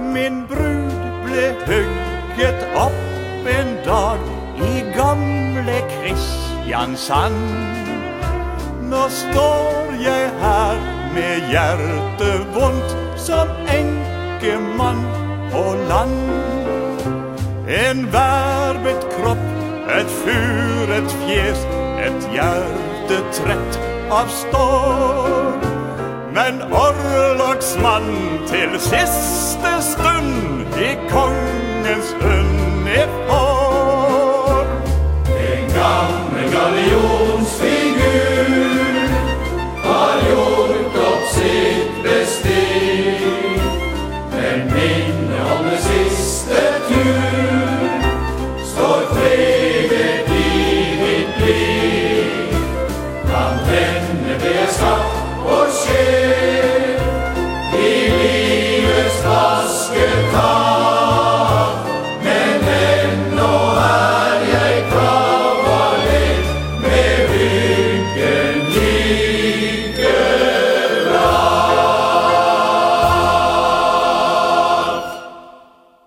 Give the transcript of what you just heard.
Min brud ble hugget opp en dag i gamle Kristiansand. Nå står jeg her med hjertet vondt som enkemann på land. En verbet kropp, et furet fjes, et hjerte trett av står. Men orlogsmann til siste stund i